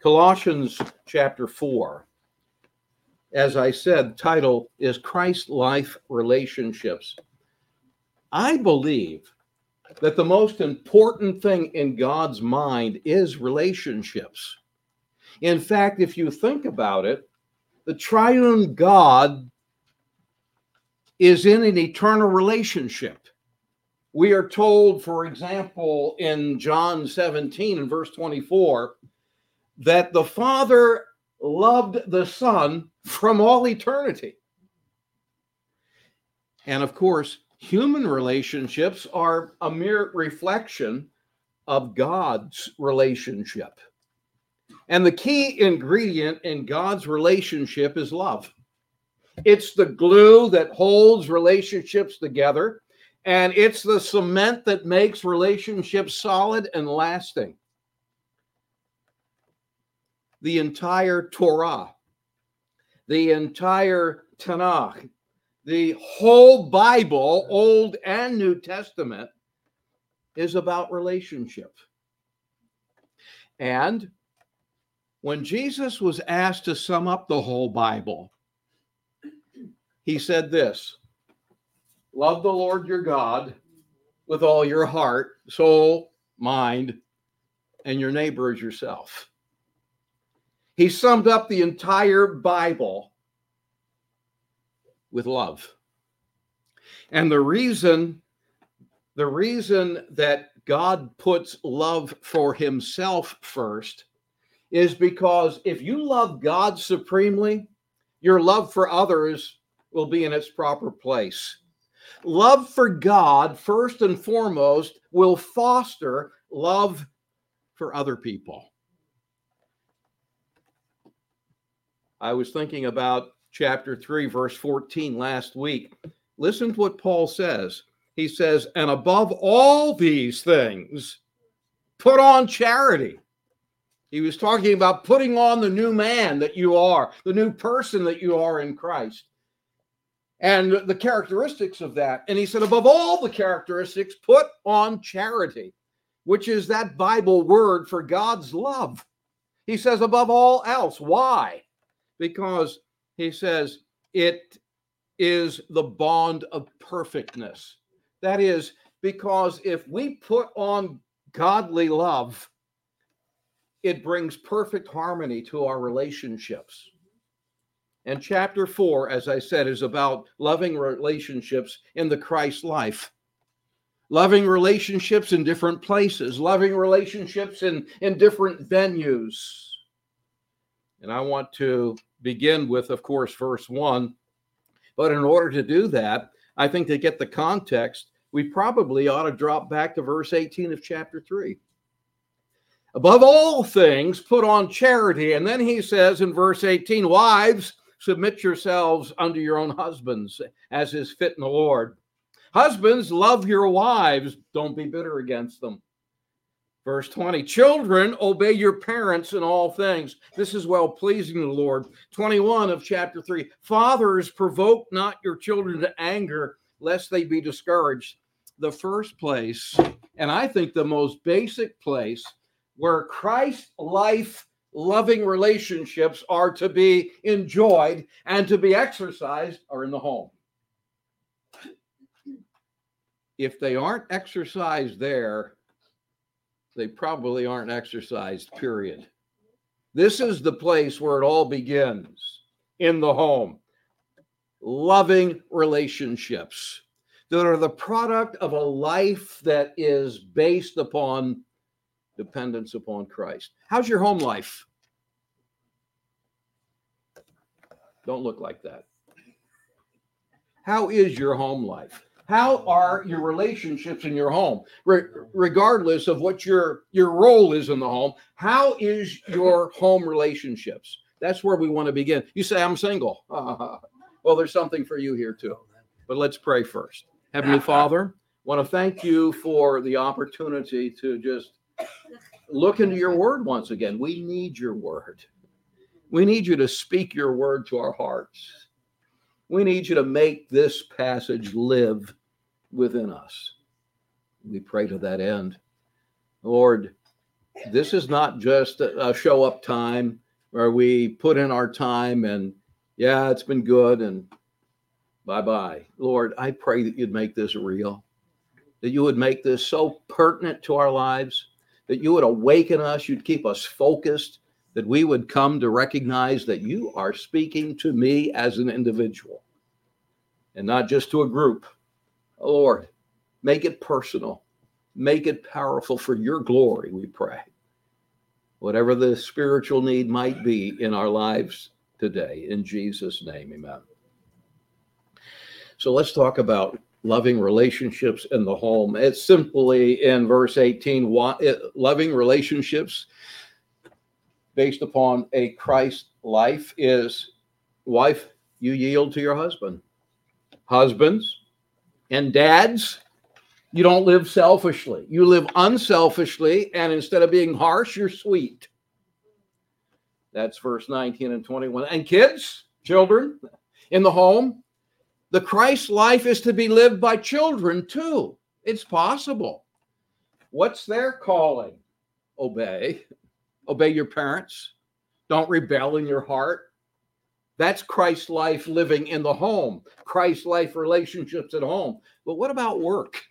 Colossians chapter 4. As I said, title is Christ-Life Relationships. I believe that the most important thing in God's mind is relationships. In fact, if you think about it, the triune God is in an eternal relationship. We are told, for example, in John 17 and verse 24, that the Father loved the Son from all eternity. And of course, human relationships are a mere reflection of God's relationship. And the key ingredient in God's relationship is love. It's the glue that holds relationships together, and it's the cement that makes relationships solid and lasting. The entire Torah, the entire Tanakh, the whole Bible, Old and New Testament, is about relationship. And when Jesus was asked to sum up the whole Bible, he said this: love the Lord your God with all your heart, soul, mind, and your neighbor as yourself. He summed up the entire Bible with love. And the reason that God puts love for himself first is because if you love God supremely, your love for others will be in its proper place. Love for God, first and foremost, will foster love for other people. I was thinking about chapter 3, verse 14 last week. Listen to what Paul says. He says, and above all these things, put on charity. He was talking about putting on the new man that you are, the new person that you are in Christ, and the characteristics of that. And he said, above all the characteristics, put on charity, which is that Bible word for God's love. He says, above all else. Why? Because he says it is the bond of perfectness. That is, because if we put on godly love, it brings perfect harmony to our relationships. And chapter 4, as I said, is about loving relationships in the Christ life. Loving relationships in different places, loving relationships in different venues. And I want to begin with, of course, verse 1. But in order to do that, I think to get the context, we probably ought to drop back to verse 18 of chapter 3. Above all things, put on charity. And then he says in verse 18, wives, submit yourselves unto your own husbands, as is fit in the Lord. Husbands, love your wives. Don't be bitter against them. Verse 20, children, obey your parents in all things. This is well-pleasing to the Lord. 21 of chapter 3, fathers, provoke not your children to anger, lest they be discouraged. The first place, and I think the most basic place, where Christ life loving relationships are to be enjoyed and to be exercised are in the home. If they aren't exercised there, they probably aren't exercised, period. This is the place where it all begins, in the home. Loving relationships that are the product of a life that is based upon dependence upon Christ. How's your home life? Don't look like that. How is your home life? How are your relationships in your home? Regardless of what your role is in the home, how is your home relationships? That's where we want to begin. You say, I'm single. Well, there's something for you here too. But let's pray first. Heavenly Father, I want to thank you for the opportunity to just look into your word once again. We need your word. We need you to speak your word to our hearts. We need you to make this passage live within us. We pray to that end. Lord, This is not just a show up time where we put in our time and, yeah, it's been good and bye bye. Lord, I pray that you'd make this real, that you would make this so pertinent to our lives, that you would awaken us, you'd keep us focused, that we would come to recognize that you are speaking to me as an individual and not just to a group. Lord, make it personal, make it powerful for your glory, we pray. Whatever the spiritual need might be in our lives today, in Jesus' name, amen. So let's talk about loving relationships in the home. It's simply in verse 18, loving relationships based upon a Christ life is, wife, you yield to your husband. Husbands and dads, you don't live selfishly. You live unselfishly, and instead of being harsh, you're sweet. That's verse 19 and 21. And kids, children in the home, the Christ life is to be lived by children too. It's possible. What's their calling? Obey. Obey your parents. Don't rebel in your heart. That's Christ life living in the home. Christ life relationships at home. But what about work?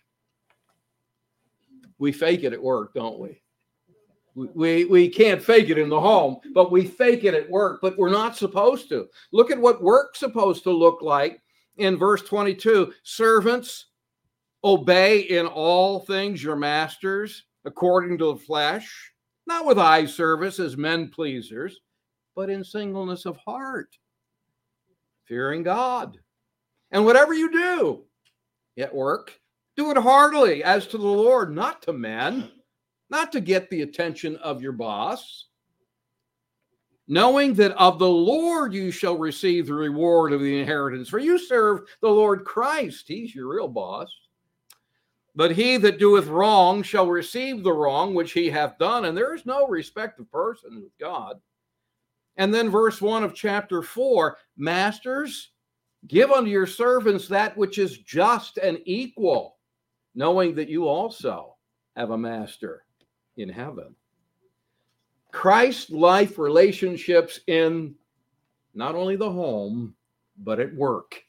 We fake it at work, don't we? We can't fake it in the home, but we fake it at work, but we're not supposed to. Look at what work's supposed to look like in verse 22. Servants, obey in all things your masters according to the flesh, not with eye service as men pleasers, but in singleness of heart, fearing God. And whatever you do at work, do it heartily as to the Lord, not to men, not to get the attention of your boss, knowing that of the Lord you shall receive the reward of the inheritance. For you serve the Lord Christ. He's your real boss. But he that doeth wrong shall receive the wrong which he hath done. And there is no respect of person with God. And then verse 1 of chapter 4, masters, give unto your servants that which is just and equal, knowing that you also have a master in heaven. Christ life relationships in not only the home, but at work.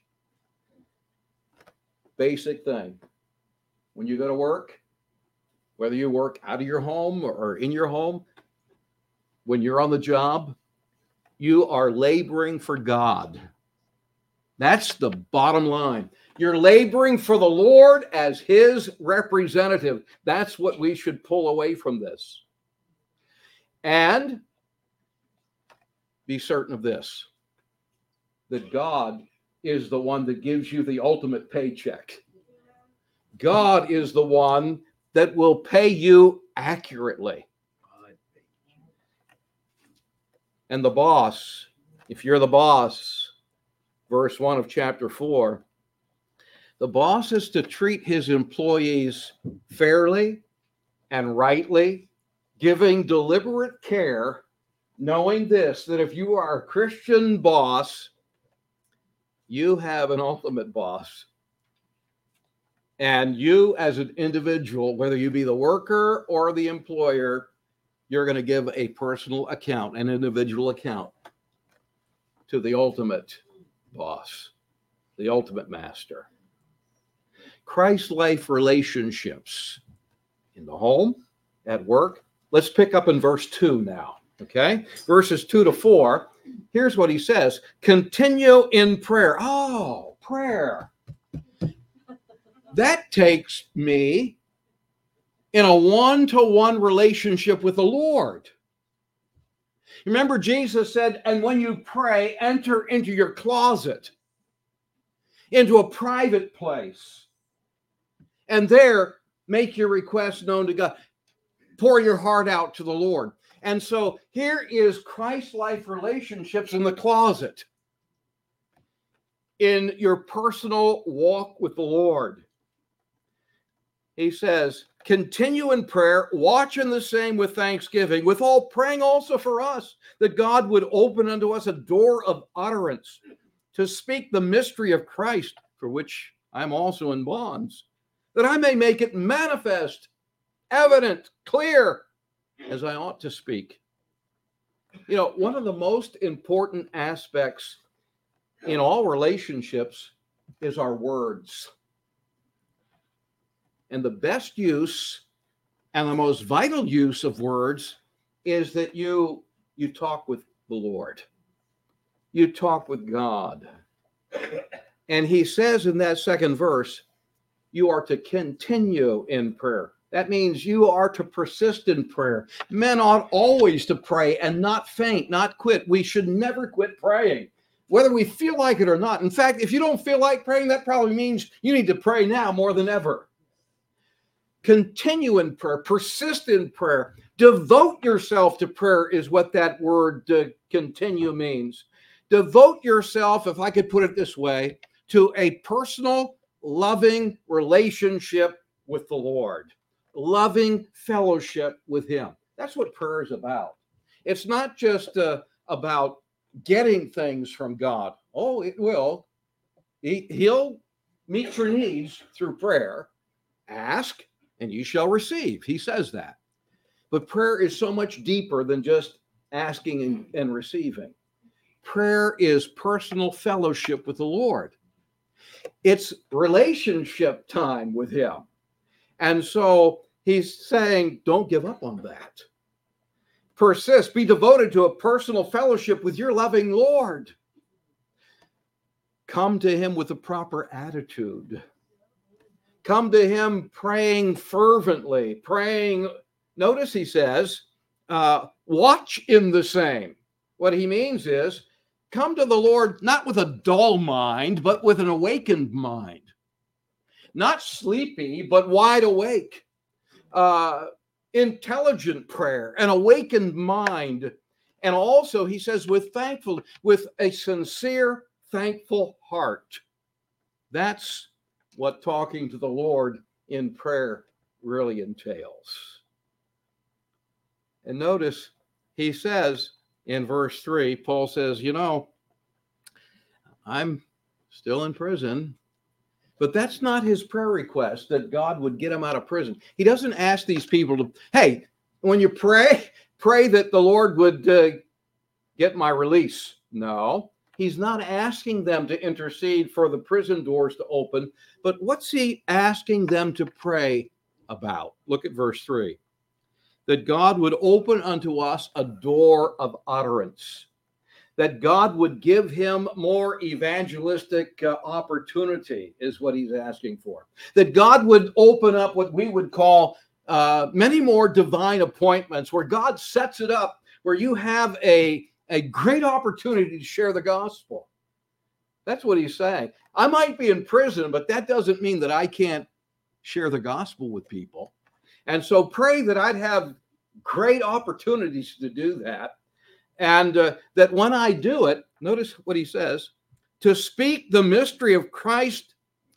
Basic thing. When you go to work, whether you work out of your home or in your home, when you're on the job, you are laboring for God. That's the bottom line. You're laboring for the Lord as his representative. That's what we should pull away from this. And be certain of this, that God is the one that gives you the ultimate paycheck. God is the one that will pay you accurately. And the boss, if you're the boss, verse 1 of chapter 4, the boss is to treat his employees fairly and rightly, giving deliberate care, knowing this, that if you are a Christian boss, you have an ultimate boss. And you as an individual, whether you be the worker or the employer, you're going to give a personal account, an individual account to the ultimate boss, the ultimate master. Christ life relationships in the home, at work. Let's pick up in verse 2 now, okay? Verses 2 to 4. Here's what he says. Continue in prayer. Oh, prayer. That takes me in a one-to-one relationship with the Lord. Remember, Jesus said, and when you pray, enter into your closet, into a private place, and there make your requests known to God. Pour your heart out to the Lord. And so here is Christ life relationships in the closet, in your personal walk with the Lord. He says, continue in prayer, watch in the same with thanksgiving, with all praying also for us, that God would open unto us a door of utterance to speak the mystery of Christ, for which I'm also in bonds, that I may make it manifest, evident, clear, as I ought to speak. You know, one of the most important aspects in all relationships is our words. And the best use and the most vital use of words is that you talk with the Lord. You talk with God. And he says in that second verse, you are to continue in prayer. That means you are to persist in prayer. Men ought always to pray and not faint, not quit. We should never quit praying, whether we feel like it or not. In fact, if you don't feel like praying, that probably means you need to pray now more than ever. Continue in prayer, persist in prayer, devote yourself to prayer is what that word continue means. Devote yourself, if I could put it this way, to a personal, loving relationship with the Lord, loving fellowship with him. That's what prayer is about. It's not just about getting things from God. Oh, it will. He'll meet your needs through prayer. Ask and you shall receive. He says that. But prayer is so much deeper than just asking and receiving. Prayer is personal fellowship with the Lord. It's relationship time with him. And so he's saying, don't give up on that. Persist, be devoted to a personal fellowship with your loving Lord. Come to him with a proper attitude. Come to him praying fervently, praying. Notice he says, watch in the same. What he means is, come to the Lord not with a dull mind, but with an awakened mind. Not sleepy, but wide awake. Intelligent prayer, an awakened mind. And also, he says, with a sincere, thankful heart. That's what talking to the Lord in prayer really entails. And notice he says in verse 3, Paul says, you know, I'm still in prison, but that's not his prayer request, that God would get him out of prison. He doesn't ask these people to, hey, when you pray that the Lord would get my release. No. He's not asking them to intercede for the prison doors to open, but what's he asking them to pray about? Look at verse 3. That God would open unto us a door of utterance, that God would give him more evangelistic opportunity is what he's asking for, that God would open up what we would call many more divine appointments, where God sets it up, where you have a great opportunity to share the gospel. That's what he's saying. I might be in prison, but that doesn't mean that I can't share the gospel with people. And so pray that I'd have great opportunities to do that. And that when I do it, notice what he says, to speak the mystery of Christ,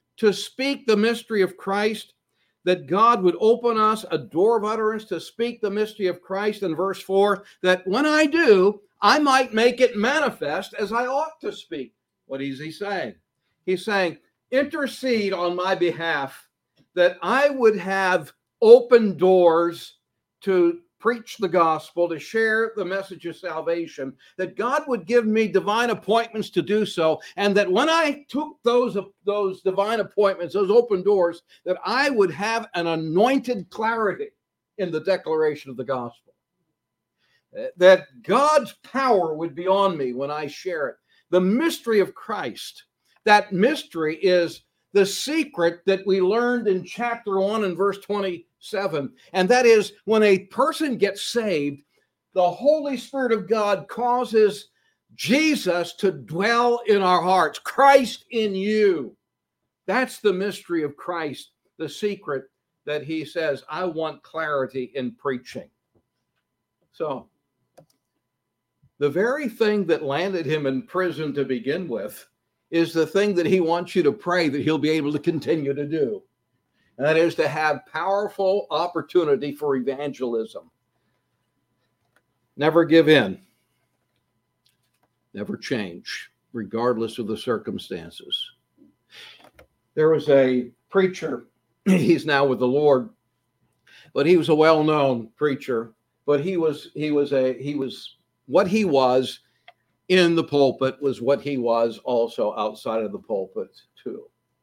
that God would open us a door of utterance to speak the mystery of Christ in verse 4, that when I do, I might make it manifest as I ought to speak. What is he saying? He's saying, intercede on my behalf, that I would have open doors to preach the gospel, to share the message of salvation, that God would give me divine appointments to do so, and that when I took those divine appointments, those open doors, that I would have an anointed clarity in the declaration of the gospel. That God's power would be on me when I share it. The mystery of Christ, that mystery is the secret that we learned in chapter 1 and verse 27. And that is, when a person gets saved, the Holy Spirit of God causes Jesus to dwell in our hearts. Christ in you. That's the mystery of Christ, the secret that he says, I want clarity in preaching. So, the very thing that landed him in prison to begin with is the thing that he wants you to pray that he'll be able to continue to do. And that is to have powerful opportunity for evangelism. Never give in. Never change, regardless of the circumstances. There was a preacher, he's now with the Lord, but he was a well-known preacher but what he was in the pulpit was what he was also outside of the pulpit too.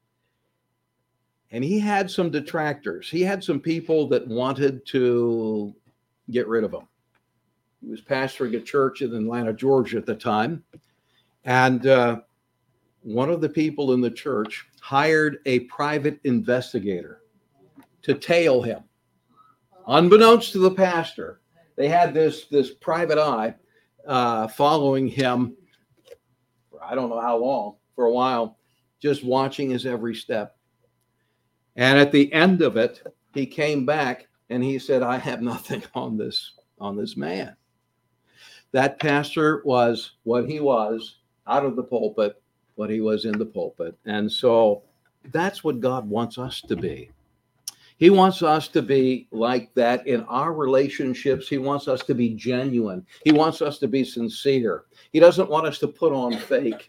And he had some detractors. He had some people that wanted to get rid of him. He was pastoring a church in Atlanta, Georgia at the time. And one of the people in the church hired a private investigator to tail him. Unbeknownst to the pastor, they had this private eye following him for I don't know how long, for a while, just watching his every step. And at the end of it, he came back and he said, I have nothing on this man. That pastor was what he was out of the pulpit, what he was in the pulpit. And so that's what God wants us to be. He wants us to be like that in our relationships. He wants us to be genuine. He wants us to be sincere. He doesn't want us to put on fake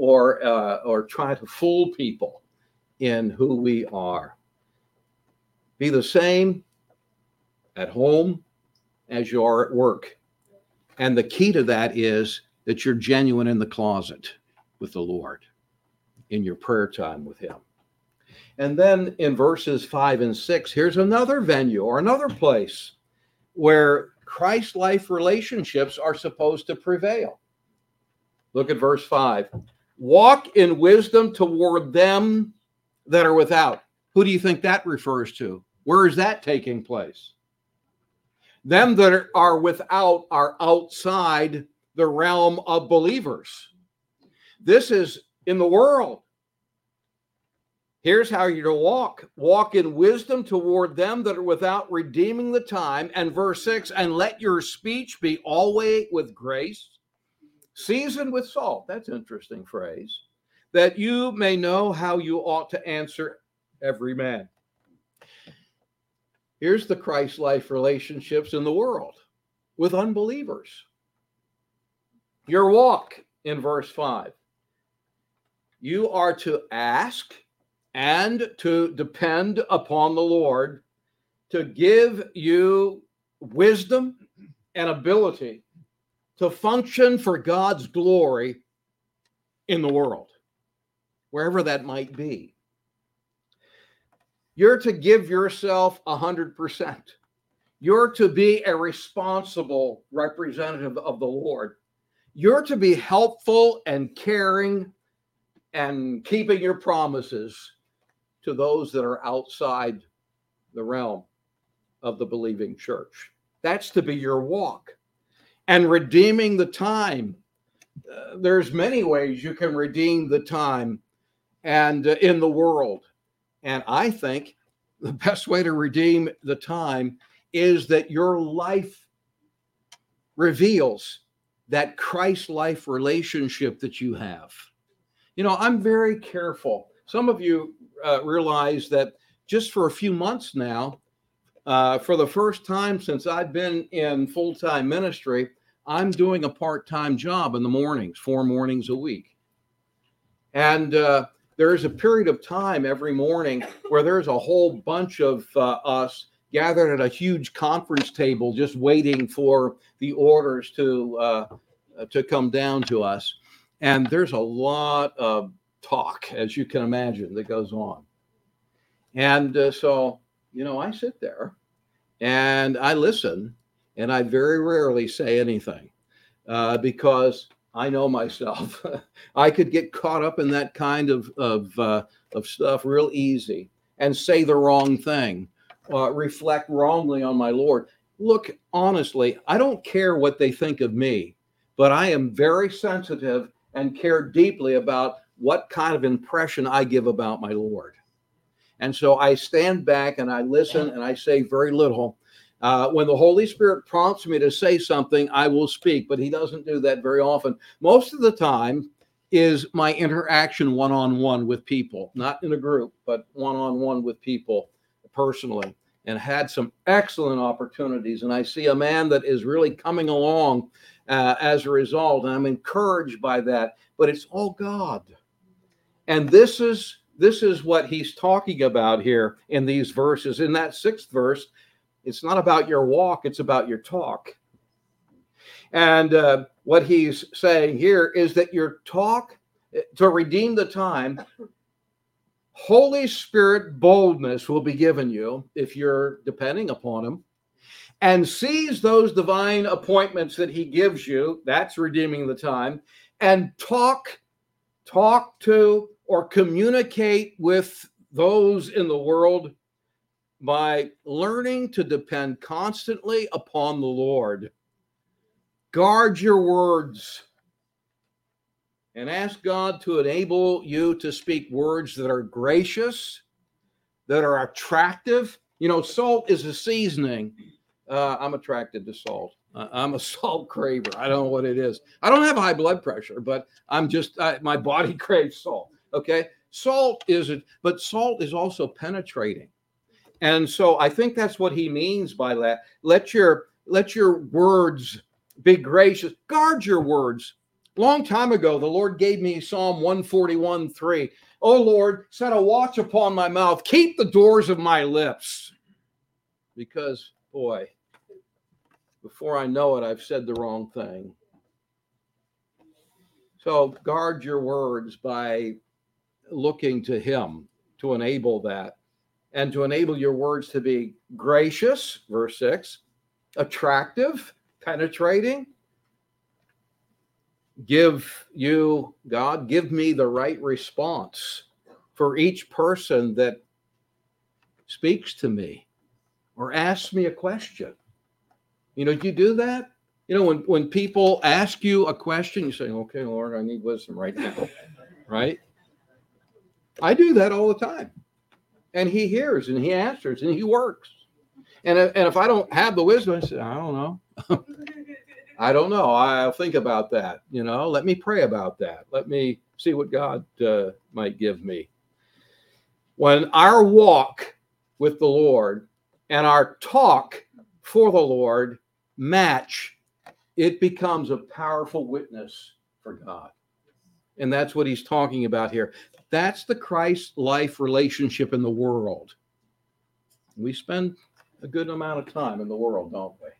or try to fool people in who we are. Be the same at home as you are at work. And the key to that is that you're genuine in the closet with the Lord, in your prayer time with him. And then in verses 5 and 6, here's another venue or another place where Christ-life relationships are supposed to prevail. Look at verse 5. Walk in wisdom toward them that are without. Who do you think that refers to? Where is that taking place? Them that are without are outside the realm of believers. This is in the world. Here's how you're to walk. Walk in wisdom toward them that are without, redeeming the time. And verse 6, and let your speech be always with grace, seasoned with salt. That's an interesting phrase. That you may know how you ought to answer every man. Here's the Christ-life relationships in the world with unbelievers. Your walk in verse 5. You are to ask and to depend upon the Lord to give you wisdom and ability to function for God's glory in the world, wherever that might be. You're to give yourself 100%. You're to be a responsible representative of the Lord. You're to be helpful and caring and keeping your promises to those that are outside the realm of the believing church. That's to be your walk. And redeeming the time. There's many ways you can redeem the time and in the world. And I think the best way to redeem the time is that your life reveals that Christ-life relationship that you have. You know, I'm very careful. Some of you realize that just for a few months now, for the first time since I've been in full-time ministry, I'm doing a part-time job in the mornings, 4 mornings a week. And there's a period of time every morning where there's a whole bunch of us gathered at a huge conference table just waiting for the orders to come down to us. And there's a lot of talk, as you can imagine, that goes on. And so, you know, I sit there and I listen, and I very rarely say anything because I know myself. I could get caught up in that kind of stuff real easy and say the wrong thing, reflect wrongly on my Lord. Look, honestly, I don't care what they think of me, but I am very sensitive and care deeply about what kind of impression I give about my Lord. And so I stand back and I listen and I say very little. When the Holy Spirit prompts me to say something, I will speak, but he doesn't do that very often. Most of the time is my interaction one-on-one with people, not in a group, but one-on-one with people personally, and had some excellent opportunities. And I see a man that is really coming along as a result, and I'm encouraged by that, but it's all God. And this is what he's talking about here in these verses. In that 6th verse, It's not about your walk, it's about your talk. And what he's saying here is that your talk, to redeem the time, Holy Spirit boldness will be given you if you're depending upon him, and seize those divine appointments that he gives you. That's redeeming the time. And talk to or communicate with those in the world by learning to depend constantly upon the Lord. Guard your words and ask God to enable you to speak words that are gracious, that are attractive. You know, salt is a seasoning. I'm attracted to salt. I'm a salt craver. I don't know what it is. I don't have high blood pressure, but my body craves salt. Okay. But salt is also penetrating. And so I think that's what he means by that. Let your words be gracious. Guard your words. Long time ago, the Lord gave me Psalm 141:3. Oh Lord, set a watch upon my mouth. Keep the doors of my lips. Because, boy, before I know it, I've said the wrong thing. So guard your words by looking to him to enable that, and to enable your words to be gracious, verse 6, attractive, penetrating. Give me the right response for each person that speaks to me or asks me a question. You know, do you do that? You know, when people ask you a question, you say, okay, Lord, I need wisdom right now, right? I do that all the time. And he hears and he answers and he works. And if I don't have the wisdom, I say, I don't know. I don't know. I'll think about that. You know, let me pray about that. Let me see what God might give me. When our walk with the Lord and our talk for the Lord match, it becomes a powerful witness for God. And that's what he's talking about here. That's the Christ-life relationship in the world. We spend a good amount of time in the world, don't we?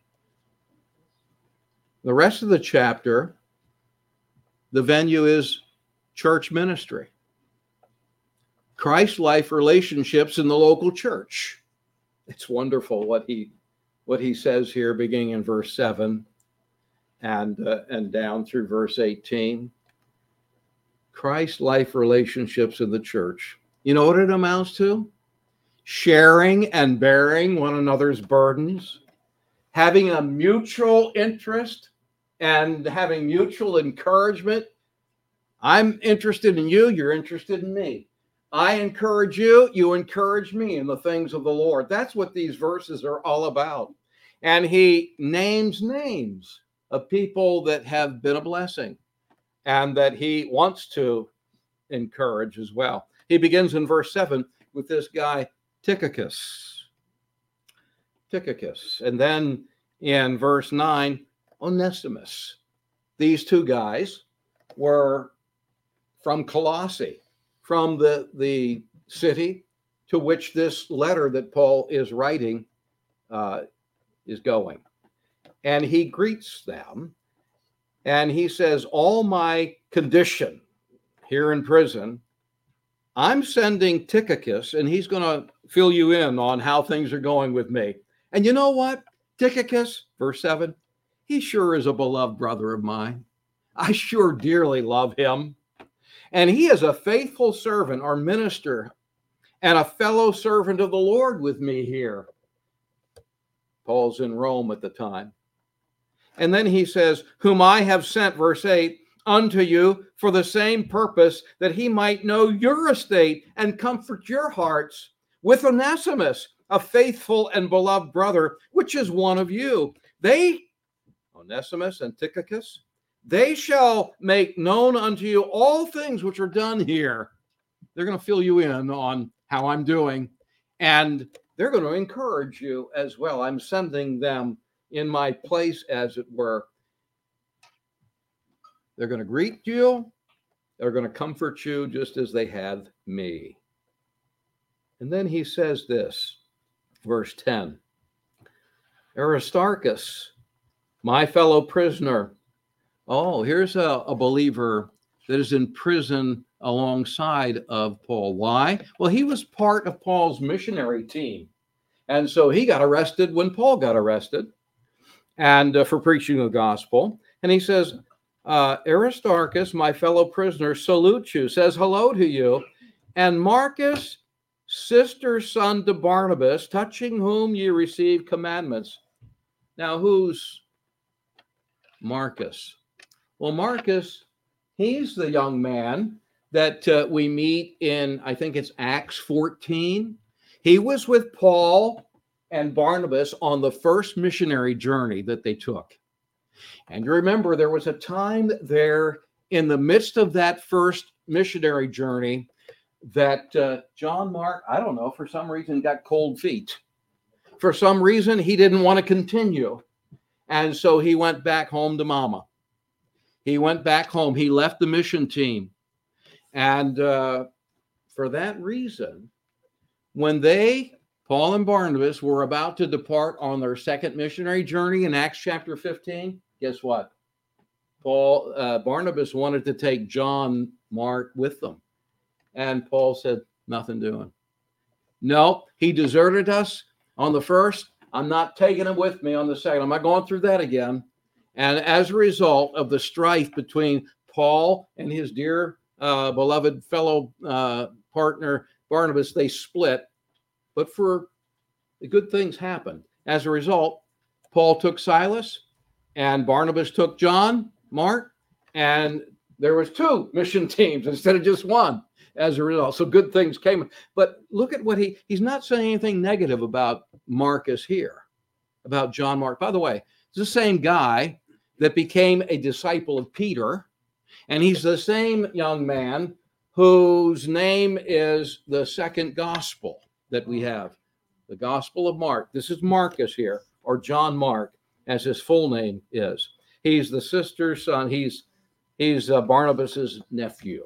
The rest of the chapter, the venue is church ministry. Christ-life relationships in the local church. It's wonderful what he says here, beginning in verse 7 and down through verse 18. Christ-life relationships in the church. You know what it amounts to? Sharing and bearing one another's burdens, having a mutual interest and having mutual encouragement. I'm interested in you, you're interested in me. I encourage you, you encourage me in the things of the Lord. That's what these verses are all about. And he names names of people that have been a blessing and that he wants to encourage as well. He begins in verse 7 with this guy, Tychicus. And then in verse 9, Onesimus. These two guys were from Colossae, from the city to which this letter that Paul is writing is going. And he greets them, and he says, all my condition here in prison, I'm sending Tychicus, and he's going to fill you in on how things are going with me. And you know what? Tychicus, verse 7, he sure is a beloved brother of mine. I sure dearly love him. And he is a faithful servant or minister and a fellow servant of the Lord with me here. Paul's in Rome at the time. And then he says, whom I have sent, verse 8, unto you for the same purpose, that he might know your estate and comfort your hearts with Onesimus, a faithful and beloved brother, which is one of you. They, Onesimus and Tychicus, they shall make known unto you all things which are done here. They're going to fill you in on how I'm doing, and they're going to encourage you as well. I'm sending them in my place, as it were. They're going to greet you. They're going to comfort you just as they have me. And then he says this, verse 10. Aristarchus, my fellow prisoner. Oh, here's a believer that is in prison alongside of Paul. Why? Well, he was part of Paul's missionary team. And so he got arrested when Paul got arrested and for preaching the gospel. And he says, Aristarchus, my fellow prisoner, salutes you, says hello to you. And Marcus, sister's son to Barnabas, touching whom ye receive commandments. Now, who's Marcus? Well, Marcus, he's the young man that we meet in, I think it's Acts 14. He was with Paul and Barnabas on the first missionary journey that they took. And you remember there was a time there in the midst of that first missionary journey that John Mark, I don't know, for some reason got cold feet. For some reason, he didn't want to continue. And so he went back home to mama. He went back home. He left the mission team. And for that reason, when Paul and Barnabas, were about to depart on their second missionary journey in Acts chapter 15, guess what? Barnabas wanted to take John Mark with them. And Paul said, nothing doing. No, he deserted us on the first. I'm not taking him with me on the second. I'm not going through that again. And as a result of the strife between Paul and his dear beloved fellow partner Barnabas, they split. But for the good things happened. As a result, Paul took Silas and Barnabas took John Mark, and there was two mission teams instead of just one as a result. So good things came. But look at what he's not saying anything negative about Marcus here, about John Mark. By the way, it's the same guy that became a disciple of Peter, and he's the same young man whose name is the second gospel that we have, the Gospel of Mark. This is Marcus here, or John Mark, as his full name is. He's the sister's son. He's Barnabas's nephew.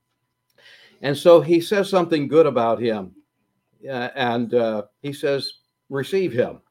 And so he says something good about him. And he says, receive him.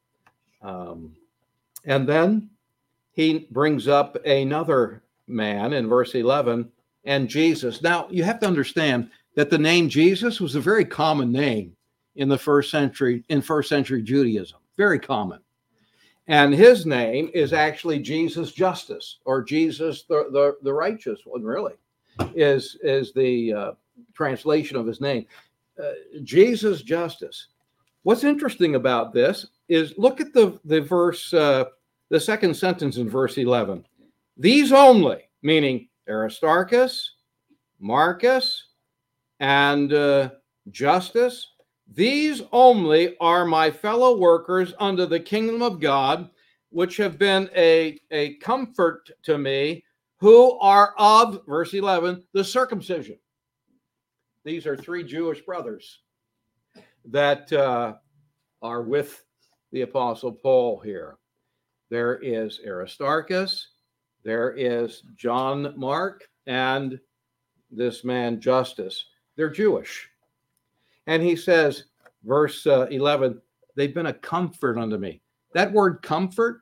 And then he brings up another man in verse 11, and Jesus. Now, you have to understand that the name Jesus was a very common name in the first century Judaism. Very common. And his name is actually Jesus Justus, or Jesus the righteous one, really, is the translation of his name. Jesus Justus. What's interesting about this is look at the verse, the second sentence in verse 11. These only, meaning Aristarchus, Marcus, and Justus, these only are my fellow workers under the kingdom of God, which have been a comfort to me, who are of, verse 11, the circumcision. These are three Jewish brothers that are with the Apostle Paul here. There is Aristarchus, there is John Mark, and this man Justus. They're Jewish. And he says, verse 11, they've been a comfort unto me. That word comfort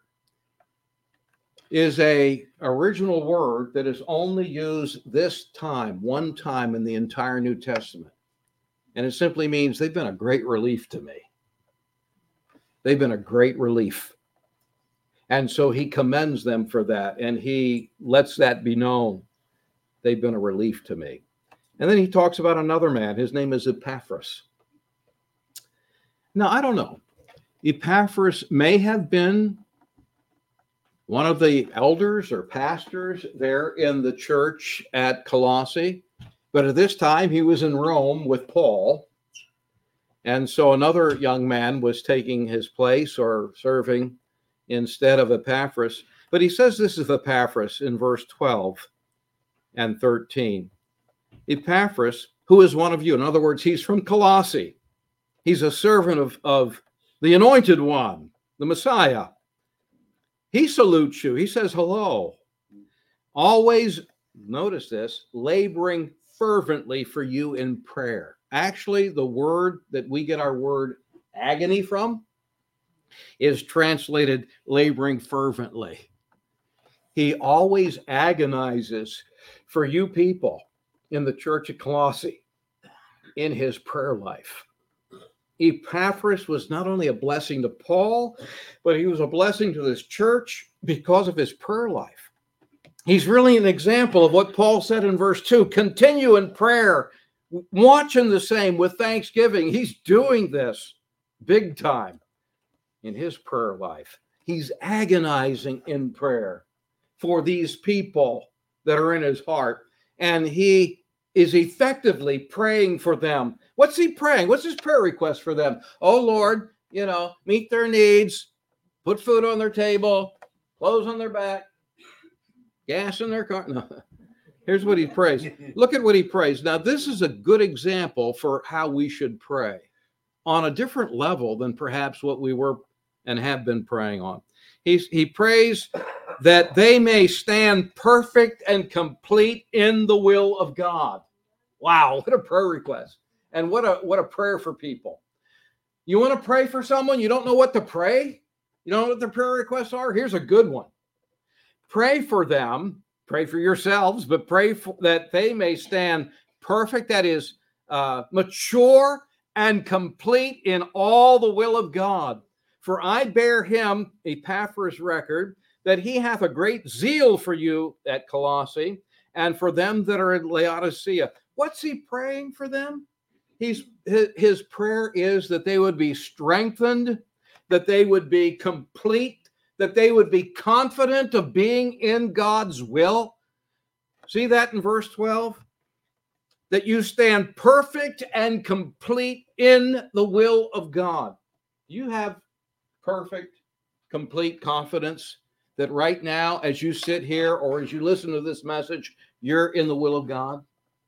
is a original word that is only used this time, one time in the entire New Testament. And it simply means they've been a great relief to me. They've been a great relief. And so he commends them for that, and he lets that be known. They've been a relief to me. And then he talks about another man. His name is Epaphras. Now, I don't know. Epaphras may have been one of the elders or pastors there in the church at Colossae, but at this time he was in Rome with Paul. And so another young man was taking his place or serving instead of Epaphras. But he says this is Epaphras in verse 12 and 13. Epaphras, who is one of you. In other words, he's from Colossae. He's a servant of the Anointed One, the Messiah. He salutes you. He says hello. Always, notice this, laboring fervently for you in prayer. Actually, the word that we get our word agony from is translated laboring fervently. He always agonizes for you people in the church of Colossae in his prayer life. Epaphras was not only a blessing to Paul, but he was a blessing to this church because of his prayer life. He's really an example of what Paul said in verse 2. Continue in prayer, watching the same with thanksgiving. He's doing this big time in his prayer life. He's agonizing in prayer for these people that are in his heart, and he is effectively praying for them. What's he praying? What's his prayer request for them? Oh, Lord, meet their needs, put food on their table, clothes on their back, gas in their car. No. Here's what he prays. Look at what he prays. Now, this is a good example for how we should pray on a different level than perhaps what we were and have been praying on. He prays that they may stand perfect and complete in the will of God. Wow, what a prayer request. And what a prayer for people. You want to pray for someone, you don't know what to pray? You don't know what the prayer requests are? Here's a good one. Pray for them, pray for yourselves, but pray that they may stand perfect, that is, mature and complete in all the will of God. For I bear him, Epaphras, record, that he hath a great zeal for you at Colossae, and for them that are in Laodicea. What's he praying for them? His prayer is that they would be strengthened, that they would be complete, that they would be confident of being in God's will. See that in verse 12? That you stand perfect and complete in the will of God. You have perfect, complete confidence that right now, as you sit here or as you listen to this message, you're in the will of God.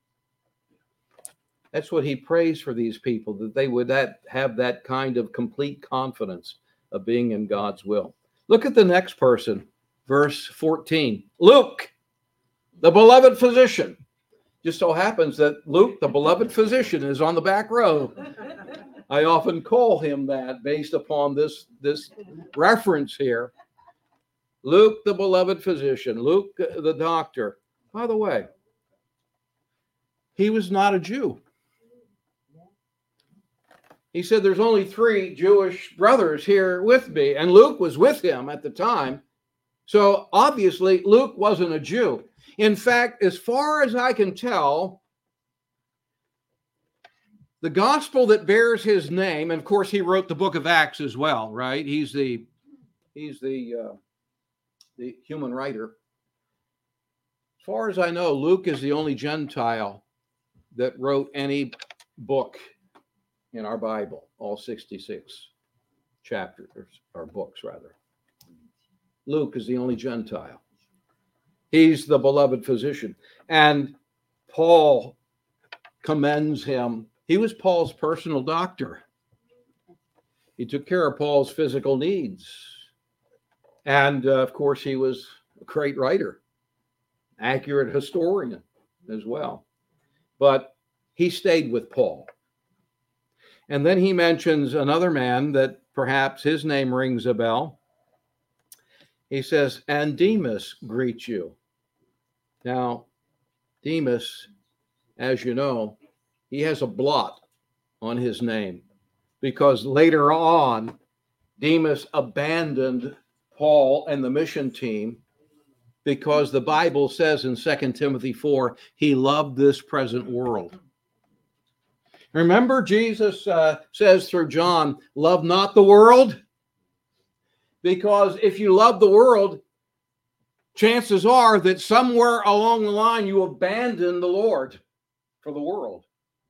That's what he prays for these people, that they would have that kind of complete confidence of being in God's will. Look at the next person, verse 14. Luke, the beloved physician. Just so happens that Luke, the beloved physician, is on the back row. I often call him that based upon this reference here. Luke, the beloved physician. Luke, the doctor. By the way, he was not a Jew. He said, there's only 3 Jewish brothers here with me, and Luke was with him at the time. So obviously, Luke wasn't a Jew. In fact, as far as I can tell, the gospel that bears his name, and of course, he wrote the book of Acts as well, right? He's the human writer. As far as I know, Luke is the only Gentile that wrote any book in our Bible, all 66 chapters, or books rather. Luke is the only Gentile. He's the beloved physician. And Paul commends him. He was Paul's personal doctor. He took care of Paul's physical needs. And of course, he was a great writer, accurate historian as well. But he stayed with Paul. And then he mentions another man that perhaps his name rings a bell. He says, and Demas greets you. Now, Demas, as you know, he has a blot on his name because later on, Demas abandoned Paul and the mission team because the Bible says in 2 Timothy 4, he loved this present world. Remember, Jesus says through John, love not the world, because if you love the world, chances are that somewhere along the line you abandon the Lord for the world.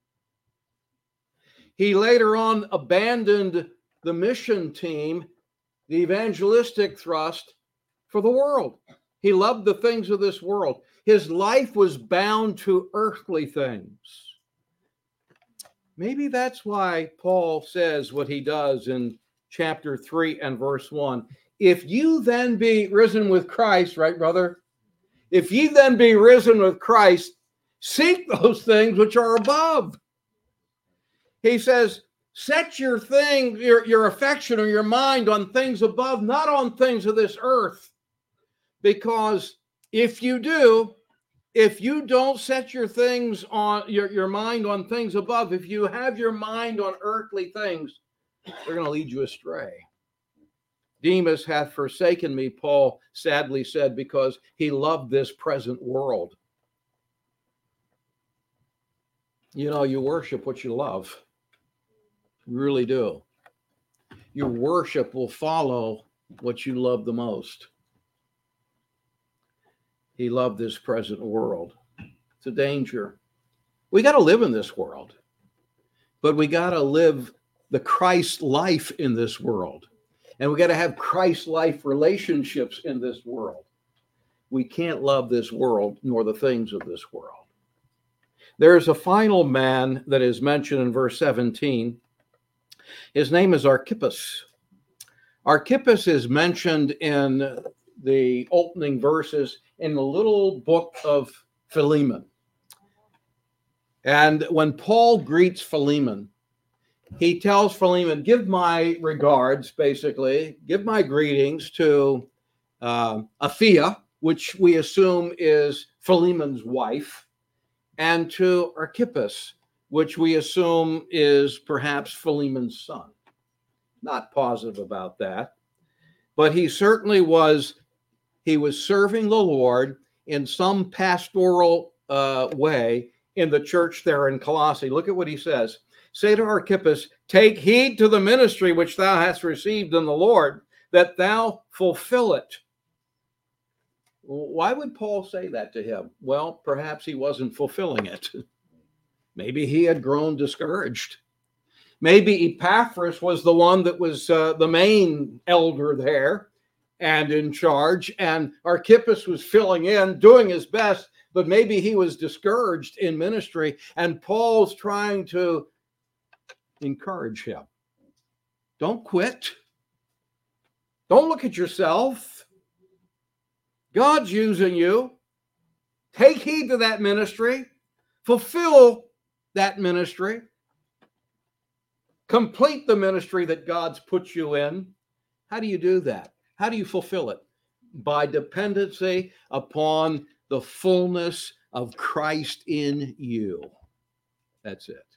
He later on abandoned the mission team, the evangelistic thrust, for the world. He loved the things of this world. His life was bound to earthly things. Maybe that's why Paul says what he does in chapter 3 and verse 1. If you then be risen with Christ, right, brother? If ye then be risen with Christ, seek those things which are above. He says, Set your affection or your mind on things above, not on things of this earth. Because if you don't set your things on your mind on things above, if you have your mind on earthly things, they're going to lead you astray. Demas hath forsaken me, Paul sadly said, because he loved this present world. You know, you worship what you love. You really do. Your worship will follow what you love the most. He loved this present world. It's a danger. We got to live in this world, but we got to live the Christ life in this world. And we got to have Christ life relationships in this world. We can't love this world nor the things of this world. There's a final man that is mentioned in verse 17. His name is Archippus. Archippus is mentioned in the opening verses in the little book of Philemon. And when Paul greets Philemon, he tells Philemon, give my regards, basically, give my greetings to Apphia, which we assume is Philemon's wife, and to Archippus, which we assume is perhaps Philemon's son. Not positive about that, but he certainly was serving the Lord in some pastoral way in the church there in Colossae. Look at what he says. Say to Archippus, take heed to the ministry which thou hast received in the Lord, that thou fulfill it. Why would Paul say that to him? Well, perhaps he wasn't fulfilling it. Maybe he had grown discouraged. Maybe Epaphras was the one that was the main elder there and in charge, and Archippus was filling in, doing his best, but maybe he was discouraged in ministry, and Paul's trying to encourage him. Don't quit. Don't look at yourself. God's using you. Take heed to that ministry. Fulfill that ministry. Complete the ministry that God's put you in. How do you do that? How do you fulfill it? By dependency upon the fullness of Christ in you. That's it.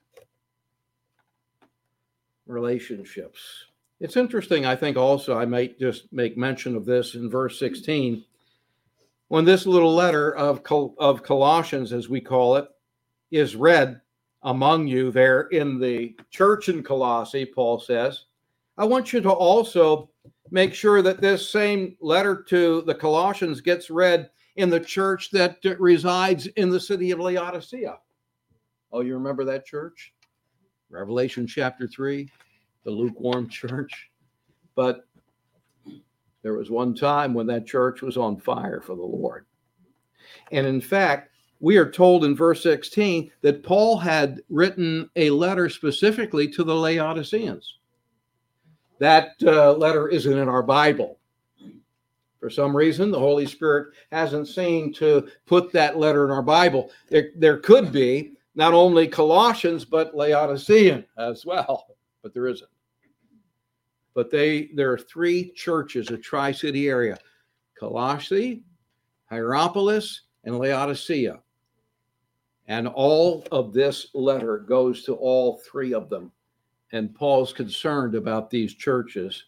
Relationships. It's interesting, I think also, I might just make mention of this in verse 16. When this little letter of Colossians, as we call it, is read among you there in the church in Colossae, Paul says, I want you to also make sure that this same letter to the Colossians gets read in the church that resides in the city of Laodicea. Oh, you remember that church? Revelation chapter 3, the lukewarm church. But there was one time when that church was on fire for the Lord. And in fact, we are told in verse 16 that Paul had written a letter specifically to the Laodiceans. That letter isn't in our Bible. For some reason, the Holy Spirit hasn't seen to put that letter in our Bible. There could be not only Colossians, but Laodicean as well, but there isn't. But there are three churches, a Tri-City area, Colossae, Hierapolis, and Laodicea. And all of this letter goes to all three of them. And Paul's concerned about these churches.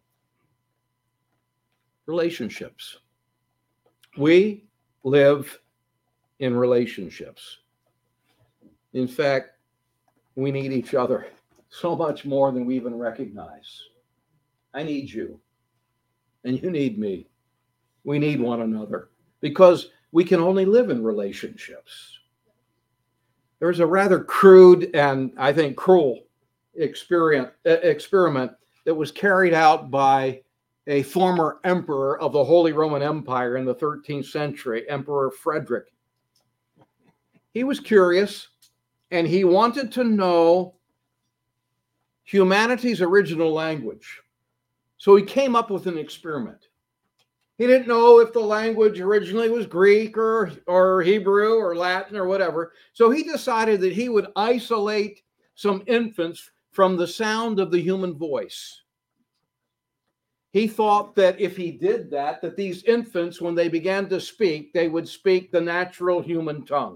Relationships. We live in relationships. In fact, we need each other so much more than we even recognize. I need you, and you need me. We need one another because we can only live in relationships. There's a rather crude and I think cruel experiment that was carried out by a former emperor of the Holy Roman Empire in the 13th century, Emperor Frederick. He was curious, and he wanted to know humanity's original language. So he came up with an experiment. He didn't know if the language originally was Greek or Hebrew or Latin or whatever. So he decided that he would isolate some infants from the sound of the human voice. He thought that if he did that, that these infants, when they began to speak, they would speak the natural human tongue.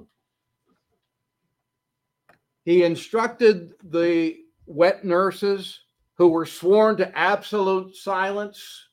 He instructed the wet nurses who were sworn to absolute silence.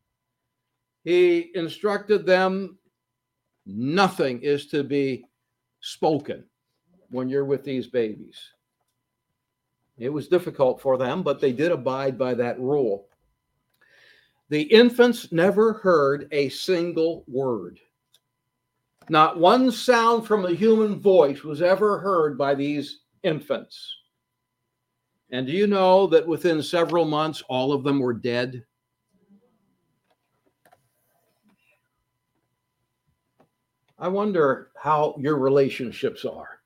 He instructed them, nothing is to be spoken when you're with these babies. It was difficult for them, but they did abide by that rule. The infants never heard a single word. Not one sound from a human voice was ever heard by these infants. And do you know that within several months, all of them were dead? I wonder how your relationships are.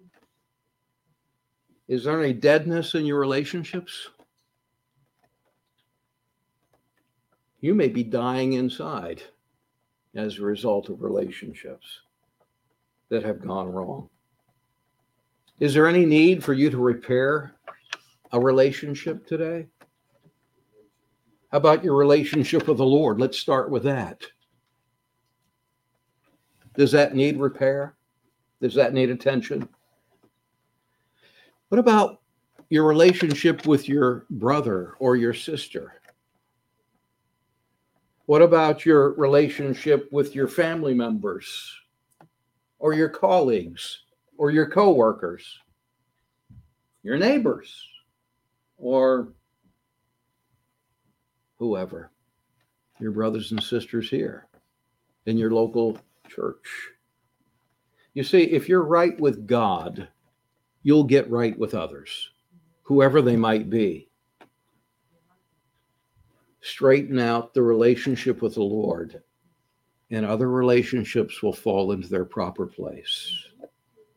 Is there any deadness in your relationships? You may be dying inside as a result of relationships that have gone wrong. Is there any need for you to repair a relationship today? How about your relationship with the Lord? Let's start with that. Does that need repair? Does that need attention? What about your relationship with your brother or your sister? What about your relationship with your family members or your colleagues or your coworkers, your neighbors, or whoever, your brothers and sisters here in your local church? You see, if you're right with God, you'll get right with others, whoever they might be. Straighten out the relationship with the Lord, and other relationships will fall into their proper place.